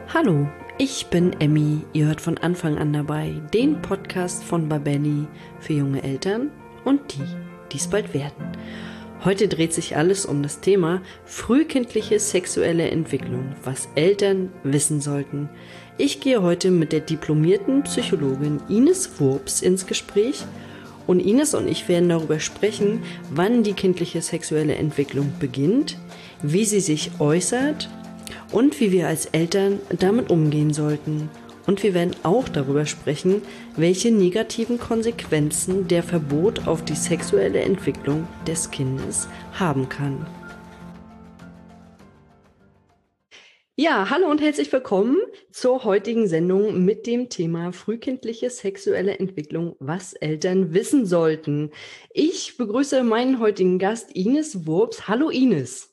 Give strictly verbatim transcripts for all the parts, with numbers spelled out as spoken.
Hallo, ich bin Emmy. Ihr hört von Anfang an dabei den Podcast von Babelli für junge Eltern und die, die es bald werden. Heute dreht sich alles um das Thema frühkindliche sexuelle Entwicklung, was Eltern wissen sollten. Ich gehe heute mit der diplomierten Psychologin Ines Wurps ins Gespräch und Ines und ich werden darüber sprechen, wann die kindliche sexuelle Entwicklung beginnt, wie sie sich äußert und wie wir als Eltern damit umgehen sollten. Und wir werden auch darüber sprechen, welche negativen Konsequenzen der Verbot auf die sexuelle Entwicklung des Kindes haben kann. Ja, hallo und herzlich willkommen zur heutigen Sendung mit dem Thema frühkindliche sexuelle Entwicklung, was Eltern wissen sollten. Ich begrüße meinen heutigen Gast Ines Wurps. Hallo Ines.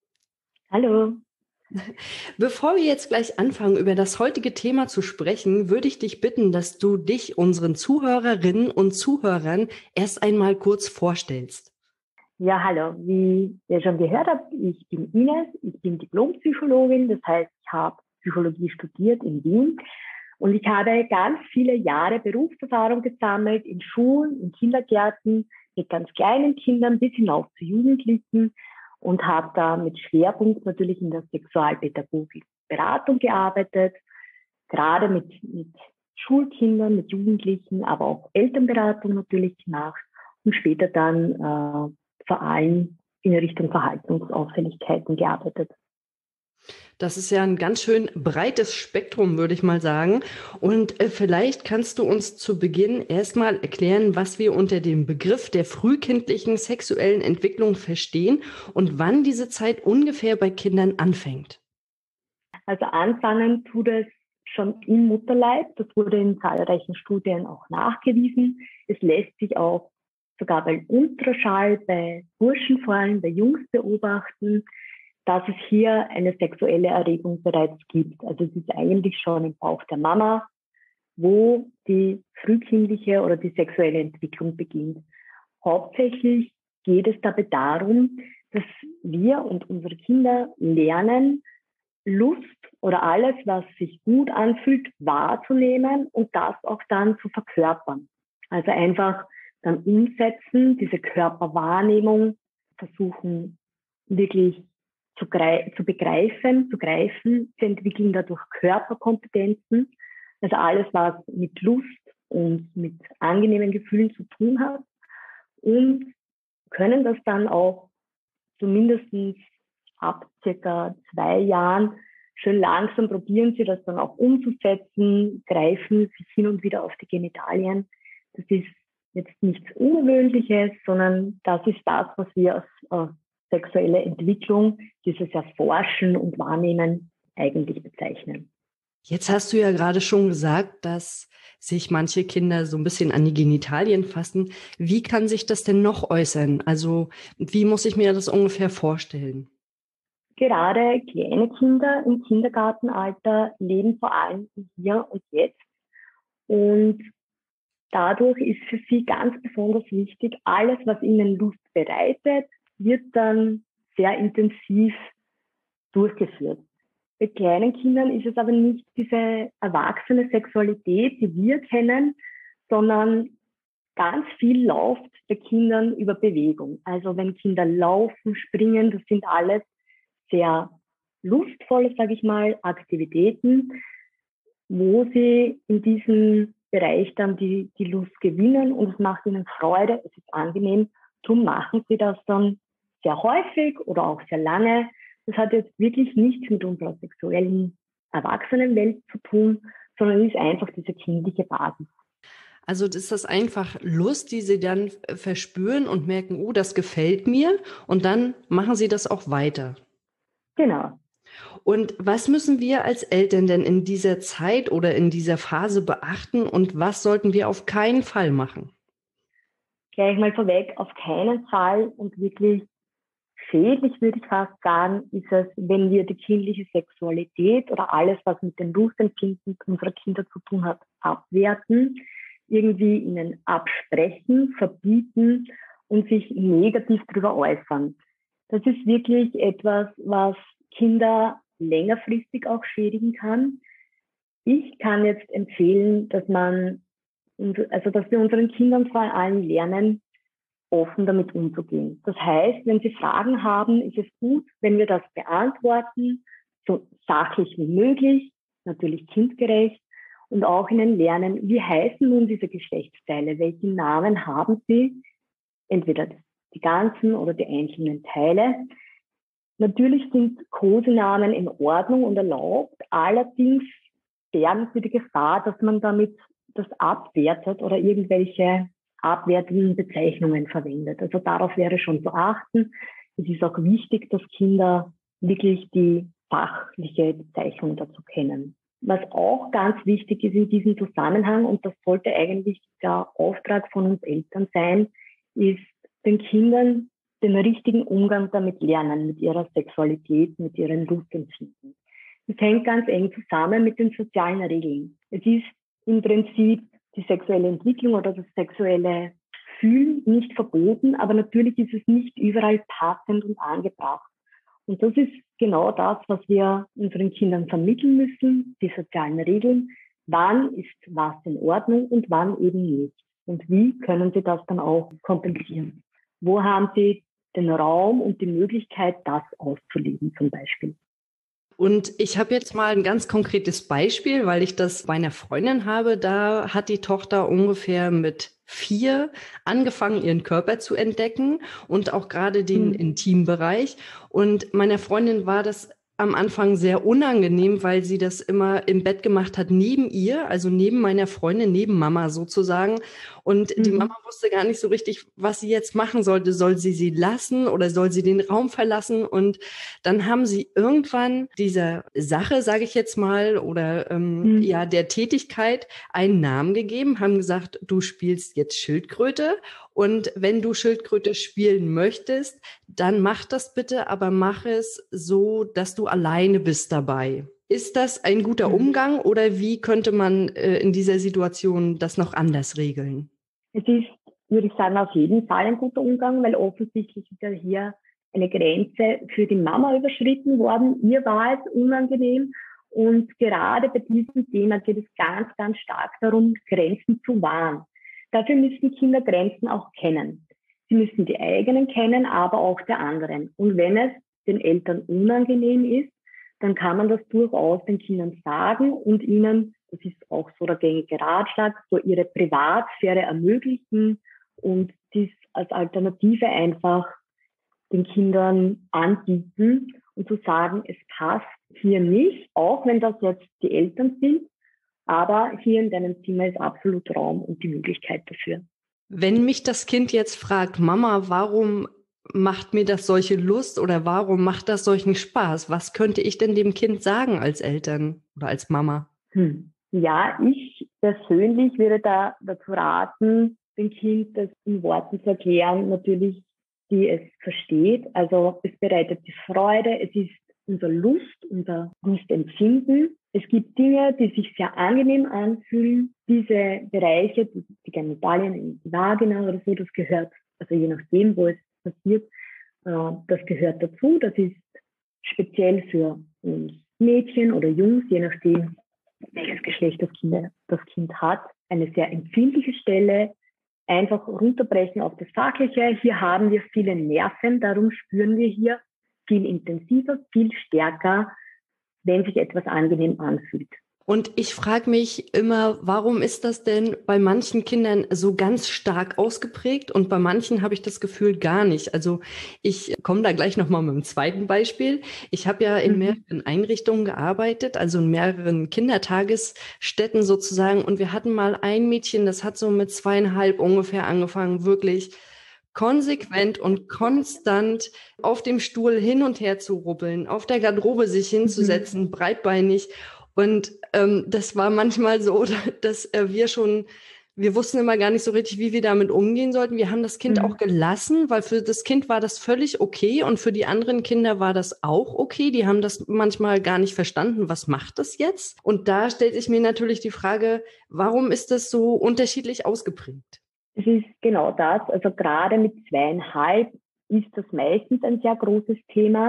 Hallo. Bevor wir jetzt gleich anfangen, über das heutige Thema zu sprechen, würde ich dich bitten, dass du dich unseren Zuhörerinnen und Zuhörern erst einmal kurz vorstellst. Ja, hallo. Wie ihr schon gehört habt, ich bin Ines, ich bin Diplompsychologin, das heißt, ich habe Psychologie studiert in Wien und ich habe ganz viele Jahre Berufserfahrung gesammelt in Schulen, in Kindergärten, mit ganz kleinen Kindern bis hinauf zu Jugendlichen und habe da mit Schwerpunkt natürlich in der Sexualpädagogik Beratung gearbeitet, gerade mit, mit Schulkindern, mit Jugendlichen, aber auch Elternberatung natürlich gemacht und später dann äh, vor allem in Richtung Verhaltensauffälligkeiten gearbeitet. Das ist ja ein ganz schön breites Spektrum, würde ich mal sagen. Und äh, vielleicht kannst du uns zu Beginn erstmal erklären, was wir unter dem Begriff der frühkindlichen sexuellen Entwicklung verstehen und wann diese Zeit ungefähr bei Kindern anfängt. Also anfangen tut es schon im Mutterleib. Das wurde in zahlreichen Studien auch nachgewiesen. Es lässt sich auch sogar beim Ultraschall bei Burschen vor allem, bei Jungs beobachten, dass es hier eine sexuelle Erregung bereits gibt. Also es ist eigentlich schon im Bauch der Mama, wo die frühkindliche oder die sexuelle Entwicklung beginnt. Hauptsächlich geht es dabei darum, dass wir und unsere Kinder lernen, Lust oder alles, was sich gut anfühlt, wahrzunehmen und das auch dann zu verkörpern. Also einfach dann umsetzen, diese Körperwahrnehmung versuchen wirklich zu, grei- zu begreifen, zu greifen. Sie entwickeln dadurch Körperkompetenzen, also alles, was mit Lust und mit angenehmen Gefühlen zu tun hat und können das dann auch zumindest ab circa zwei Jahren schön langsam probieren sie das dann auch umzusetzen, greifen sich hin und wieder auf die Genitalien. Das ist jetzt nichts Ungewöhnliches, sondern das ist das, was wir als äh, sexuelle Entwicklung, dieses Erforschen und Wahrnehmen eigentlich bezeichnen. Jetzt hast du ja gerade schon gesagt, dass sich manche Kinder so ein bisschen an die Genitalien fassen. Wie kann sich das denn noch äußern? Also wie muss ich mir das ungefähr vorstellen? Gerade kleine Kinder im Kindergartenalter leben vor allem im Hier und Jetzt. Und dadurch ist für sie ganz besonders wichtig, alles, was ihnen Lust bereitet, wird dann sehr intensiv durchgeführt. Bei kleinen Kindern ist es aber nicht diese erwachsene Sexualität, die wir kennen, sondern ganz viel läuft bei Kindern über Bewegung. Also wenn Kinder laufen, springen, das sind alles sehr lustvolle, sage ich mal, Aktivitäten, wo sie in diesem Bereich dann die, die Lust gewinnen und es macht ihnen Freude, es ist angenehm. Darum machen sie das dann sehr häufig oder auch sehr lange. Das hat jetzt wirklich nichts mit unserer sexuellen Erwachsenenwelt zu tun, sondern ist einfach diese kindliche Basis. Also ist das einfach Lust, die sie dann verspüren und merken, oh, das gefällt mir, und dann machen sie das auch weiter. Genau. Und was müssen wir als Eltern denn in dieser Zeit oder in dieser Phase beachten und was sollten wir auf keinen Fall machen? Gleich mal vorweg, auf keinen Fall und wirklich schädlich, würde ich fast sagen, ist es, wenn wir die kindliche Sexualität oder alles, was mit dem Lustempfinden unserer Kinder zu tun hat, abwerten, irgendwie ihnen absprechen, verbieten und sich negativ darüber äußern. Das ist wirklich etwas, was Kinder längerfristig auch schädigen kann. Ich kann jetzt empfehlen, dass man, also dass wir unseren Kindern vor allem lernen, offen damit umzugehen. Das heißt, wenn sie Fragen haben, ist es gut, wenn wir das beantworten, so sachlich wie möglich, natürlich kindgerecht, und auch ihnen lernen, wie heißen nun diese Geschlechtsteile, welche Namen haben sie, entweder die ganzen oder die einzelnen Teile. Natürlich sind Kosenamen in Ordnung und erlaubt, allerdings bergen sie die Gefahr, dass man damit das abwertet oder irgendwelche abwertenden Bezeichnungen verwendet. Also darauf wäre schon zu achten. Es ist auch wichtig, dass Kinder wirklich die fachliche Bezeichnung dazu kennen. Was auch ganz wichtig ist in diesem Zusammenhang, und das sollte eigentlich der Auftrag von uns Eltern sein, ist den Kindern den richtigen Umgang damit lernen, mit ihrer Sexualität, mit ihren Lustempfinden. Das hängt ganz eng zusammen mit den sozialen Regeln. Es ist im Prinzip die sexuelle Entwicklung oder das sexuelle Fühlen nicht verboten, aber natürlich ist es nicht überall passend und angebracht. Und das ist genau das, was wir unseren Kindern vermitteln müssen, die sozialen Regeln. Wann ist was in Ordnung und wann eben nicht? Und wie können sie das dann auch kompensieren? Wo haben sie den Raum und die Möglichkeit, das auszuleben zum Beispiel? Und ich habe jetzt mal ein ganz konkretes Beispiel, weil ich das bei einer Freundin habe. Da hat die Tochter ungefähr mit vier angefangen, ihren Körper zu entdecken und auch gerade den mhm. Intimbereich. Und meiner Freundin war das am Anfang sehr unangenehm, weil sie das immer im Bett gemacht hat, neben ihr, also neben meiner Freundin, neben Mama sozusagen. Und mhm. die Mama wusste gar nicht so richtig, was sie jetzt machen sollte. Soll sie sie lassen oder soll sie den Raum verlassen? Und dann haben sie irgendwann dieser Sache, sage ich jetzt mal, oder ähm, mhm. ja der Tätigkeit einen Namen gegeben, haben gesagt, du spielst jetzt Schildkröte. Und wenn du Schildkröte spielen möchtest, dann mach das bitte, aber mach es so, dass du alleine bist dabei. Ist das ein guter Umgang oder wie könnte man äh, in dieser Situation das noch anders regeln? Es ist, würde ich sagen, auf jeden Fall ein guter Umgang, weil offensichtlich ist ja hier eine Grenze für die Mama überschritten worden. Ihr war es unangenehm. Und gerade bei diesem Thema geht es ganz, ganz stark darum, Grenzen zu wahren. Dafür müssen Kinder Grenzen auch kennen. Sie müssen die eigenen kennen, aber auch der anderen. Und wenn es den Eltern unangenehm ist, dann kann man das durchaus den Kindern sagen und ihnen, das ist auch so der gängige Ratschlag, so ihre Privatsphäre ermöglichen und dies als Alternative einfach den Kindern anbieten und zu sagen, es passt hier nicht, auch wenn das jetzt die Eltern sind, aber hier in deinem Zimmer ist absolut Raum und die Möglichkeit dafür. Wenn mich das Kind jetzt fragt, Mama, warum macht mir das solche Lust oder warum macht das solchen Spaß? Was könnte ich denn dem Kind sagen als Eltern oder als Mama? Hm. Ja, ich persönlich würde da dazu raten, dem Kind das in Worten zu erklären, natürlich, die es versteht. Also es bereitet die Freude, es ist unser Lust, unser Lustempfinden. Es gibt Dinge, die sich sehr angenehm anfühlen. Diese Bereiche, die, die Genitalien, die Vagina oder so, das gehört, also je nachdem, wo es passiert, äh, das gehört dazu. Das ist speziell für uns Mädchen oder Jungs, je nachdem, welches Geschlecht das Kind, das Kind hat, eine sehr empfindliche Stelle. Einfach runterbrechen auf das Fachliche. Hier haben wir viele Nerven, darum spüren wir hier viel intensiver, viel stärker, wenn sich etwas angenehm anfühlt. Und ich frage mich immer, warum ist das denn bei manchen Kindern so ganz stark ausgeprägt und bei manchen habe ich das Gefühl gar nicht. Also ich komme da gleich nochmal mit einem zweiten Beispiel. Ich habe ja in mehreren Einrichtungen gearbeitet, also in mehreren Kindertagesstätten sozusagen. Und wir hatten mal ein Mädchen, das hat so mit zweieinhalb ungefähr angefangen, wirklich konsequent und konstant auf dem Stuhl hin und her zu rubbeln, auf der Garderobe sich hinzusetzen, mhm. breitbeinig. Und ähm, das war manchmal so, dass äh, wir schon, wir wussten immer gar nicht so richtig, wie wir damit umgehen sollten. Wir haben das Kind mhm. auch gelassen, weil für das Kind war das völlig okay und für die anderen Kinder war das auch okay. Die haben das manchmal gar nicht verstanden, was macht das jetzt? Und da stellt sich mir natürlich die Frage, warum ist das so unterschiedlich ausgeprägt? Es ist genau das, also gerade mit zweieinhalb ist das meistens ein sehr großes Thema.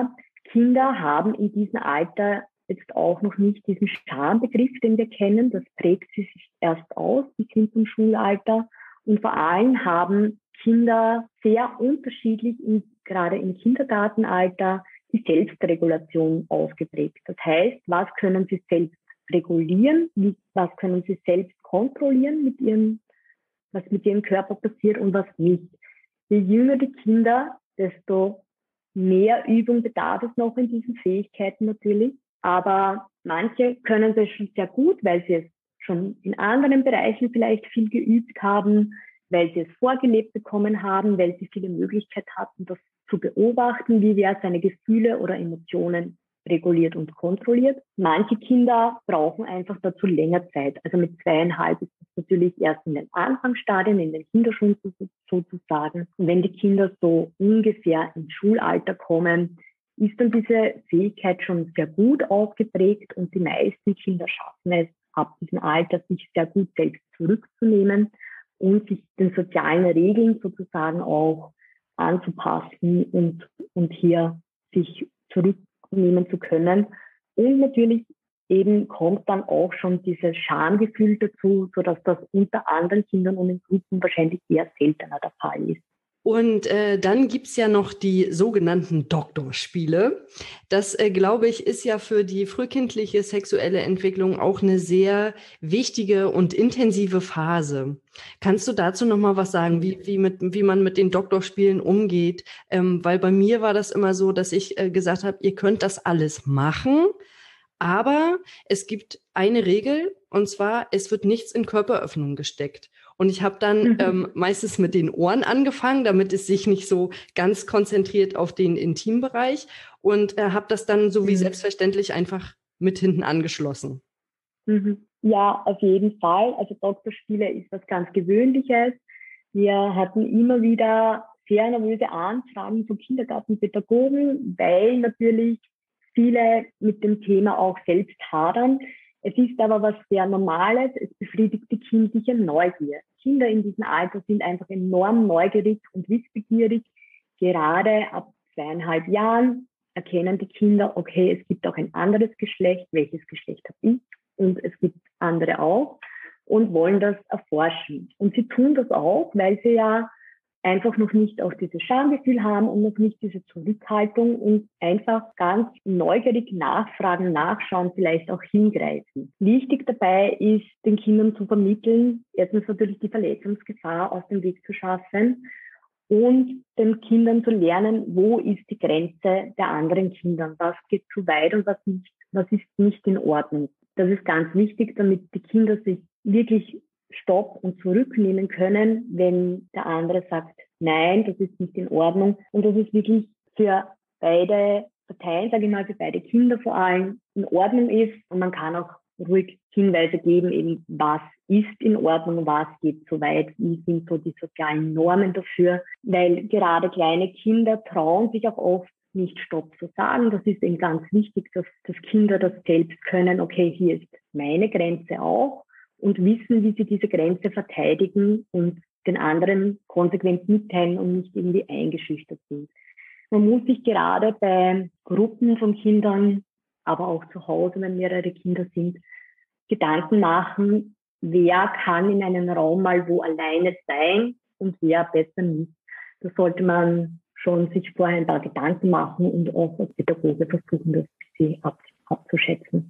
Kinder haben in diesem Alter jetzt auch noch nicht diesen Schambegriff, den wir kennen. Das prägt sie sich erst aus, die sind im Schulalter. Und vor allem haben Kinder sehr unterschiedlich, in, gerade im Kindergartenalter, die Selbstregulation ausgeprägt. Das heißt, was können sie selbst regulieren, wie, was können sie selbst kontrollieren mit ihrem, was mit ihrem Körper passiert und was nicht. Je jünger die Kinder, desto mehr Übung bedarf es noch in diesen Fähigkeiten natürlich. Aber manche können das schon sehr gut, weil sie es schon in anderen Bereichen vielleicht viel geübt haben, weil sie es vorgelebt bekommen haben, weil sie viele Möglichkeiten hatten, das zu beobachten, wie wer seine Gefühle oder Emotionen reguliert und kontrolliert. Manche Kinder brauchen einfach dazu länger Zeit. Also mit zweieinhalb ist es natürlich erst in den Anfangsstadien, in den Kinderschulen sozusagen. Und wenn die Kinder so ungefähr ins Schulalter kommen, ist dann diese Fähigkeit schon sehr gut ausgeprägt und die meisten Kinder schaffen es, ab diesem Alter sich sehr gut selbst zurückzunehmen und sich den sozialen Regeln sozusagen auch anzupassen und, und hier sich zurücknehmen zu können. Und natürlich eben kommt dann auch schon dieses Schamgefühl dazu, sodass das unter anderen Kindern und in Gruppen wahrscheinlich eher seltener der Fall ist. Und äh, dann gibt's ja noch die sogenannten Doktorspiele. Das, äh, glaube ich, ist ja für die frühkindliche sexuelle Entwicklung auch eine sehr wichtige und intensive Phase. Kannst du dazu noch mal was sagen, wie, wie, mit, wie man mit den Doktorspielen umgeht? Ähm, weil bei mir war das immer so, dass ich äh, gesagt habe, ihr könnt das alles machen, aber es gibt eine Regel, und zwar, es wird nichts in Körperöffnung gesteckt. Und ich habe dann mhm. ähm, meistens mit den Ohren angefangen, damit es sich nicht so ganz konzentriert auf den Intimbereich und äh, habe das dann so wie mhm. selbstverständlich einfach mit hinten angeschlossen. Mhm. Ja, auf jeden Fall. Also Doktorspiele ist was ganz Gewöhnliches. Wir hatten immer wieder sehr nervöse Anfragen von Kindergartenpädagogen, weil natürlich viele mit dem Thema auch selbst hadern. Es ist aber was sehr Normales. Es befriedigt die kindliche Neugier. Kinder in diesem Alter sind einfach enorm neugierig und wissbegierig. Gerade ab zweieinhalb Jahren erkennen die Kinder, okay, es gibt auch ein anderes Geschlecht. Welches Geschlecht habe ich? Und es gibt andere auch und wollen das erforschen. Und sie tun das auch, weil sie ja einfach noch nicht auch dieses Schamgefühl haben und noch nicht diese Zurückhaltung und einfach ganz neugierig nachfragen, nachschauen, vielleicht auch hingreifen. Wichtig dabei ist, den Kindern zu vermitteln, erstens natürlich die Verletzungsgefahr aus dem Weg zu schaffen und den Kindern zu lernen, wo ist die Grenze der anderen Kinder, was geht zu weit und was nicht, was ist nicht in Ordnung. Das ist ganz wichtig, damit die Kinder sich wirklich Stopp und zurücknehmen können, wenn der andere sagt, nein, das ist nicht in Ordnung. Und das ist wirklich für beide Parteien, sage ich mal, für beide Kinder vor allem in Ordnung ist. Und man kann auch ruhig Hinweise geben, eben was ist in Ordnung, was geht zu weit, wie sind so die sozialen Normen dafür. Weil gerade kleine Kinder trauen sich auch oft nicht Stopp zu sagen. Das ist eben ganz wichtig, dass, dass Kinder das selbst können, okay, hier ist meine Grenze auch. Und wissen, wie sie diese Grenze verteidigen und den anderen konsequent mitteilen und nicht irgendwie eingeschüchtert sind. Man muss sich gerade bei Gruppen von Kindern, aber auch zu Hause, wenn mehrere Kinder sind, Gedanken machen, wer kann in einem Raum mal wo alleine sein und wer besser nicht. Da sollte man schon sich vorher ein paar Gedanken machen und auch als Pädagoge versuchen, das ein bisschen ab, abzuschätzen.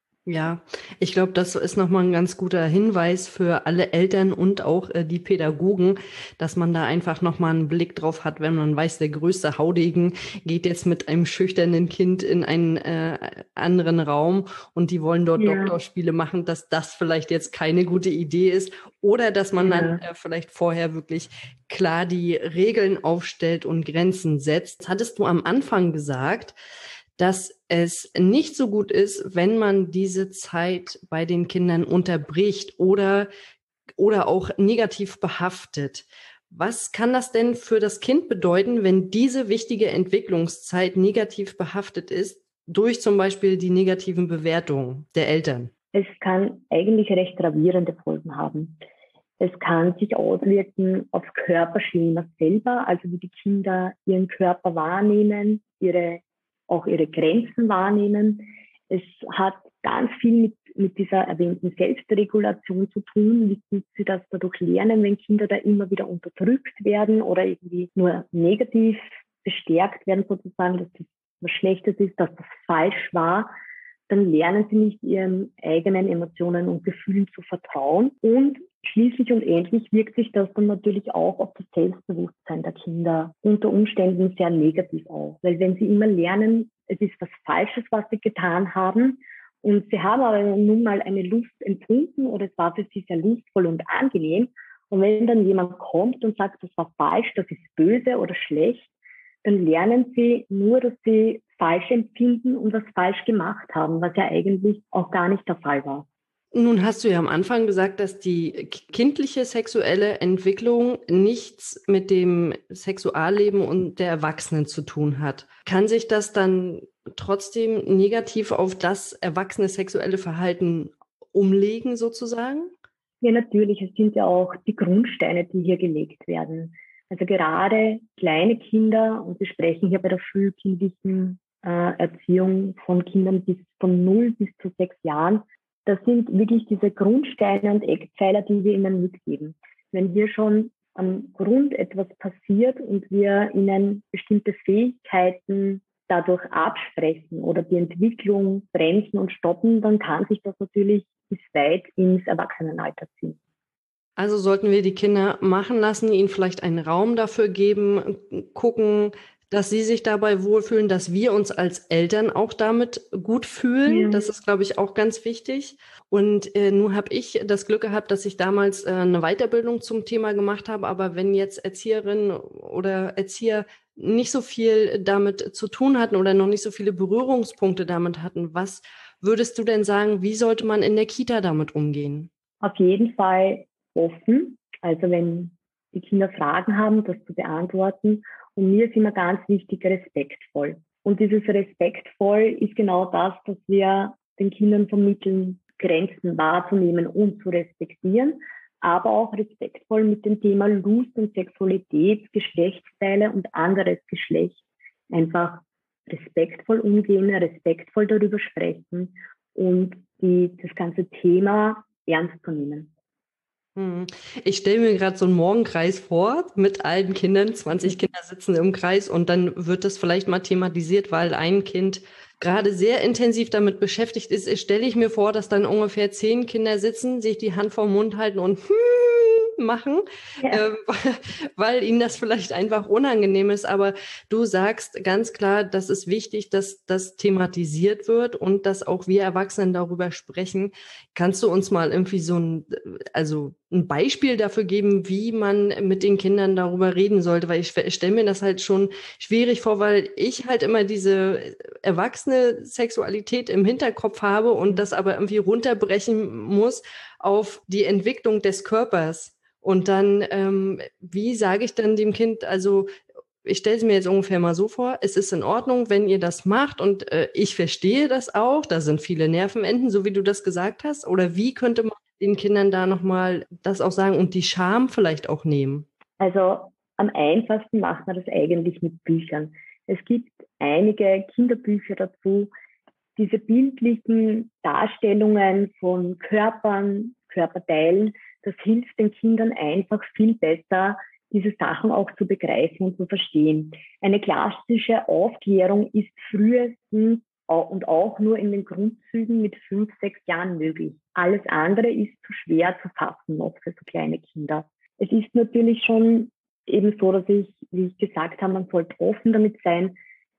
Ja, ich glaube, das ist nochmal ein ganz guter Hinweis für alle Eltern und auch äh, die Pädagogen, dass man da einfach nochmal einen Blick drauf hat, wenn man weiß, der größte Haudegen geht jetzt mit einem schüchternen Kind in einen äh, anderen Raum und die wollen dort ja. Doktorspiele machen, dass das vielleicht jetzt keine gute Idee ist oder dass man ja. dann äh, vielleicht vorher wirklich klar die Regeln aufstellt und Grenzen setzt. Das hattest du am Anfang gesagt, dass es nicht so gut ist, wenn man diese Zeit bei den Kindern unterbricht oder, oder auch negativ behaftet. Was kann das denn für das Kind bedeuten, wenn diese wichtige Entwicklungszeit negativ behaftet ist, durch zum Beispiel die negativen Bewertungen der Eltern? Es kann eigentlich recht gravierende Folgen haben. Es kann sich auswirken aufs Körperschema selber, also wie die Kinder ihren Körper wahrnehmen, ihre auch ihre Grenzen wahrnehmen. Es hat ganz viel mit, mit dieser erwähnten Selbstregulation zu tun. Wie können sie das dadurch lernen, wenn Kinder da immer wieder unterdrückt werden oder irgendwie nur negativ bestärkt werden, sozusagen, dass das was Schlechtes ist, dass das falsch war, dann lernen sie nicht ihren eigenen Emotionen und Gefühlen zu vertrauen. Und schließlich und endlich wirkt sich das dann natürlich auch auf das Selbstbewusstsein der Kinder unter Umständen sehr negativ aus. Weil wenn sie immer lernen, es ist was Falsches, was sie getan haben, und sie haben aber nun mal eine Lust empfunden oder es war für sie sehr lustvoll und angenehm. Und wenn dann jemand kommt und sagt, das war falsch, das ist böse oder schlecht, dann lernen sie nur, dass sie falsch empfinden und was falsch gemacht haben, was ja eigentlich auch gar nicht der Fall war. Nun hast du ja am Anfang gesagt, dass die kindliche sexuelle Entwicklung nichts mit dem Sexualleben und der Erwachsenen zu tun hat. Kann sich das dann trotzdem negativ auf das erwachsene sexuelle Verhalten umlegen sozusagen? Ja, natürlich. Es sind ja auch die Grundsteine, die hier gelegt werden. Also gerade kleine Kinder, und wir sprechen hier bei der frühkindlichen äh, Erziehung von Kindern bis von null bis zu sechs Jahren, das sind wirklich diese Grundsteine und Eckpfeiler, die wir ihnen mitgeben. Wenn hier schon am Grund etwas passiert und wir ihnen bestimmte Fähigkeiten dadurch absprechen oder die Entwicklung bremsen und stoppen, dann kann sich das natürlich bis weit ins Erwachsenenalter ziehen. Also sollten wir die Kinder machen lassen, ihnen vielleicht einen Raum dafür geben, gucken, dass sie sich dabei wohlfühlen, dass wir uns als Eltern auch damit gut fühlen. Ja. Das ist, glaube ich, auch ganz wichtig. Und äh, nun habe ich das Glück gehabt, dass ich damals äh, eine Weiterbildung zum Thema gemacht habe. Aber wenn jetzt Erzieherinnen oder Erzieher nicht so viel damit zu tun hatten oder noch nicht so viele Berührungspunkte damit hatten, was würdest du denn sagen, wie sollte man in der Kita damit umgehen? Auf jeden Fall offen, also wenn die Kinder Fragen haben, das zu beantworten. Und mir ist immer ganz wichtig, respektvoll. Und dieses respektvoll ist genau das, was wir den Kindern vermitteln, Grenzen wahrzunehmen und zu respektieren, aber auch respektvoll mit dem Thema Lust und Sexualität, Geschlechtsteile und anderes Geschlecht einfach respektvoll umgehen, respektvoll darüber sprechen und die, das ganze Thema ernst zu nehmen. Ich stelle mir gerade so einen Morgenkreis vor mit allen Kindern. zwanzig Kinder sitzen im Kreis und dann wird das vielleicht mal thematisiert, weil ein Kind gerade sehr intensiv damit beschäftigt ist. Stelle ich mir vor, dass dann ungefähr zehn Kinder sitzen, sich die Hand vorm Mund halten und machen, ja. äh, weil ihnen das vielleicht einfach unangenehm ist. Aber du sagst ganz klar, das ist wichtig, dass das thematisiert wird und dass auch wir Erwachsenen darüber sprechen. Kannst du uns mal irgendwie so ein, also ein Beispiel dafür geben, wie man mit den Kindern darüber reden sollte? Weil ich stelle mir das halt schon schwierig vor, weil ich halt immer diese erwachsene Sexualität im Hinterkopf habe und das aber irgendwie runterbrechen muss auf die Entwicklung des Körpers. Und dann, ähm, wie sage ich dann dem Kind, also ich stelle es mir jetzt ungefähr mal so vor, es ist in Ordnung, wenn ihr das macht und äh, ich verstehe das auch, da sind viele Nervenenden, so wie du das gesagt hast. Oder wie könnte man den Kindern da nochmal das auch sagen und die Scham vielleicht auch nehmen? Also am einfachsten macht man das eigentlich mit Büchern. Es gibt einige Kinderbücher dazu, diese bildlichen Darstellungen von Körpern, Körperteilen, das hilft den Kindern einfach viel besser, diese Sachen auch zu begreifen und zu verstehen. Eine klassische Aufklärung ist frühestens und auch nur in den Grundzügen mit fünf, sechs Jahren möglich. Alles andere ist zu schwer zu fassen noch für so kleine Kinder. Es ist natürlich schon eben so, dass ich, wie ich gesagt habe, man sollte offen damit sein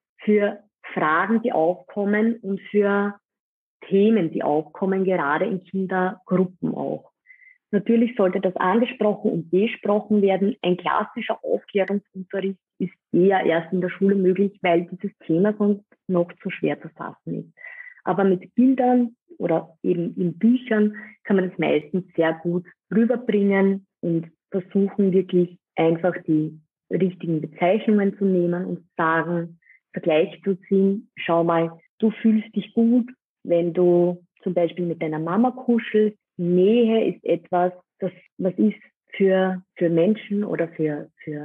für Fragen, die aufkommen und für Themen, die aufkommen, gerade in Kindergruppen auch. Natürlich sollte das angesprochen und besprochen werden. Ein klassischer Aufklärungsunterricht ist eher erst in der Schule möglich, weil dieses Thema sonst noch zu schwer zu fassen ist. Aber mit Bildern oder eben in Büchern kann man das meistens sehr gut rüberbringen und versuchen wirklich einfach die richtigen Bezeichnungen zu nehmen und sagen, Vergleich zu ziehen. Schau mal, du fühlst dich gut, wenn du zum Beispiel mit deiner Mama kuschelst. Nähe ist etwas, das was ist für für Menschen oder für für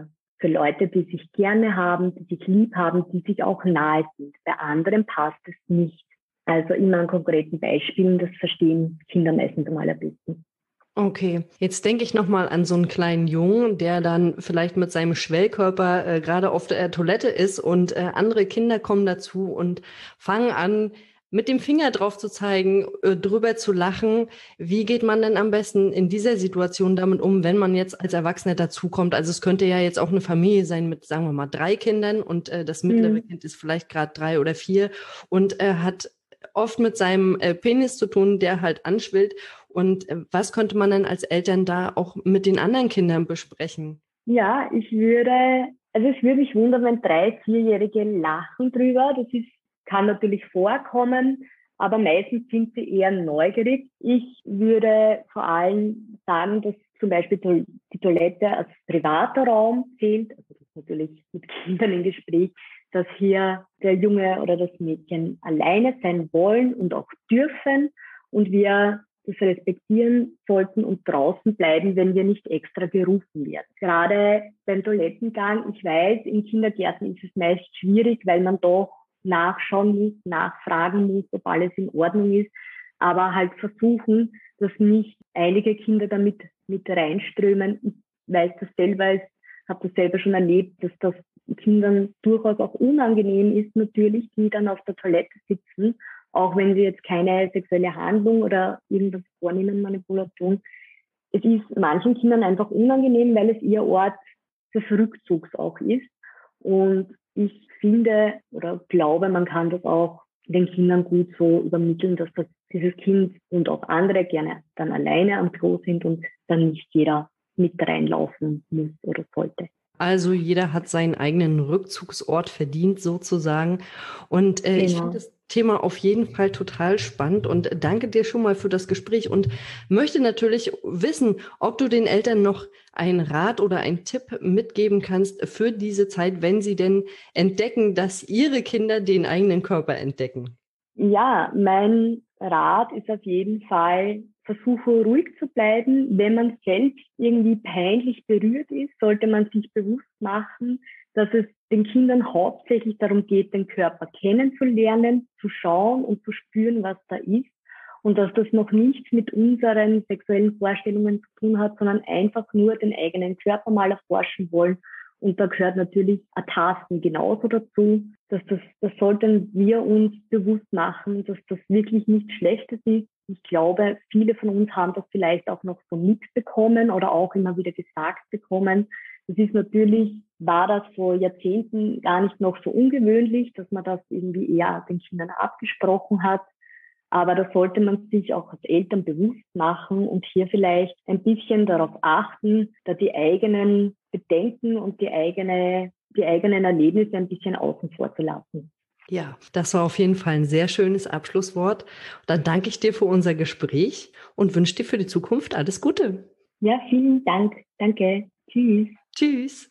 für Leute, die sich gerne haben, die sich lieb haben, die sich auch nahe sind. Bei anderen passt es nicht. Also immer an konkreten Beispielen, das verstehen Kinder meistens am allerbesten. Okay, jetzt denke ich nochmal an so einen kleinen Jungen, der dann vielleicht mit seinem Schwellkörper äh, gerade auf der Toilette ist und äh, andere Kinder kommen dazu und fangen an, mit dem Finger drauf zu zeigen, äh, drüber zu lachen. Wie geht man denn am besten in dieser Situation damit um, wenn man jetzt als Erwachsener dazukommt? Also es könnte ja jetzt auch eine Familie sein mit, sagen wir mal, drei Kindern und äh, das mittlere Mhm. Kind ist vielleicht gerade drei oder vier und äh, hat oft mit seinem äh, Penis zu tun, der halt anschwillt. Und äh, was könnte man denn als Eltern da auch mit den anderen Kindern besprechen? Ja, ich würde, also es würde mich wundern, wenn drei, vierjährige lachen drüber. Das ist, kann natürlich vorkommen, aber meistens sind sie eher neugierig. Ich würde vor allem sagen, dass zum Beispiel die Toilette als privater Raum zählt. Also das ist natürlich mit Kindern im Gespräch, dass hier der Junge oder das Mädchen alleine sein wollen und auch dürfen und wir das respektieren sollten und draußen bleiben, wenn wir nicht extra gerufen werden. Gerade beim Toilettengang, ich weiß, in Kindergärten ist es meist schwierig, weil man doch nachschauen muss, nachfragen muss, ob alles in Ordnung ist, aber halt versuchen, dass nicht einige Kinder damit mit reinströmen. Ich weiß das selber, ich habe das selber schon erlebt, dass das Kindern durchaus auch unangenehm ist natürlich, die dann auf der Toilette sitzen, auch wenn sie jetzt keine sexuelle Handlung oder irgendwas vornehmen, Manipulation. Es ist manchen Kindern einfach unangenehm, weil es ihr Ort des Rückzugs auch ist. Und ich finde oder glaube, man kann das auch den Kindern gut so übermitteln, dass das dieses Kind und auch andere gerne dann alleine am Klo sind und dann nicht jeder mit reinlaufen muss oder sollte. Also jeder hat seinen eigenen Rückzugsort verdient sozusagen. Und äh, Genau. ich finde das Thema auf jeden Fall total spannend und danke dir schon mal für das Gespräch und möchte natürlich wissen, ob du den Eltern noch einen Rat oder einen Tipp mitgeben kannst für diese Zeit, wenn sie denn entdecken, dass ihre Kinder den eigenen Körper entdecken. Ja, mein Rat ist auf jeden Fall, versuche ruhig zu bleiben. Wenn man selbst irgendwie peinlich berührt ist, sollte man sich bewusst machen, dass es den Kindern hauptsächlich darum geht, den Körper kennenzulernen, zu schauen und zu spüren, was da ist. Und dass das noch nichts mit unseren sexuellen Vorstellungen zu tun hat, sondern einfach nur den eigenen Körper mal erforschen wollen. Und da gehört natürlich ein Tasten genauso dazu. Dass das, das sollten wir uns bewusst machen, dass das wirklich nichts Schlechtes ist. Ich glaube, viele von uns haben das vielleicht auch noch so mitbekommen oder auch immer wieder gesagt bekommen. Das ist natürlich, war das vor Jahrzehnten gar nicht noch so ungewöhnlich, dass man das irgendwie eher den Kindern abgesprochen hat. Aber da sollte man sich auch als Eltern bewusst machen und hier vielleicht ein bisschen darauf achten, da die eigenen Bedenken und die eigene, die eigenen Erlebnisse ein bisschen außen vor zu lassen. Ja, das war auf jeden Fall ein sehr schönes Abschlusswort. Dann danke ich dir für unser Gespräch und wünsche dir für die Zukunft alles Gute. Ja, vielen Dank. Danke. Tschüss. Tschüss.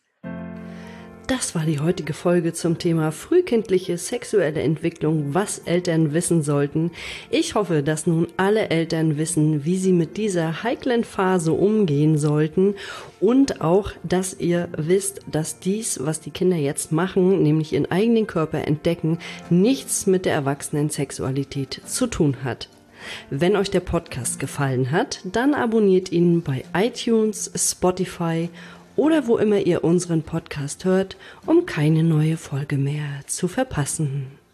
Das war die heutige Folge zum Thema frühkindliche sexuelle Entwicklung, was Eltern wissen sollten. Ich hoffe, dass nun alle Eltern wissen, wie sie mit dieser heiklen Phase umgehen sollten und auch, dass ihr wisst, dass dies, was die Kinder jetzt machen, nämlich ihren eigenen Körper entdecken, nichts mit der Erwachsenen-Sexualität zu tun hat. Wenn euch der Podcast gefallen hat, dann abonniert ihn bei iTunes, Spotify oder wo immer ihr unseren Podcast hört, um keine neue Folge mehr zu verpassen.